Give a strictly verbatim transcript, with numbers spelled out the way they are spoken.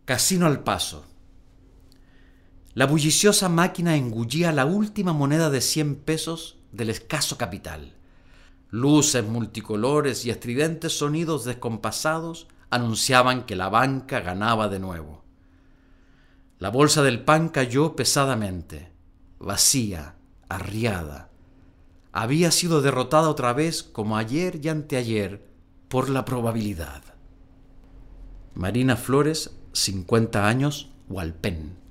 Casino al paso. La bulliciosa máquina engullía la última moneda de cien pesos del escaso capital. Luces multicolores y estridentes sonidos descompasados anunciaban que la banca ganaba de nuevo. La bolsa del pan cayó pesadamente, vacía, arriada. Había sido derrotada otra vez, como ayer y anteayer, por la probabilidad. Marina Flores, cincuenta años, Hualpén.